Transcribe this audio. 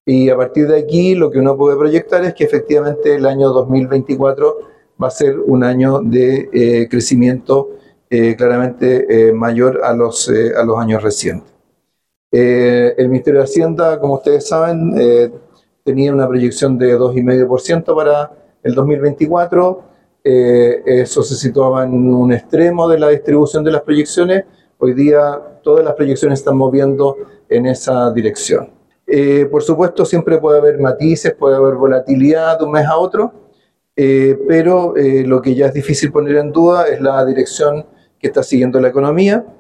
Y a partir de aquí lo que uno puede proyectar es que efectivamente el año 2024 va a ser un año de crecimiento claramente mayor a los años recientes. El Ministerio de Hacienda, como ustedes saben, tenía una proyección de 2,5% para el 2024. Eso se situaba en un extremo de la distribución de las proyecciones. Hoy día todas las proyecciones están moviendo en esa dirección. Por supuesto, siempre puede haber matices, puede haber volatilidad de un mes a otro, pero lo que ya es difícil poner en duda es la dirección que está siguiendo la economía.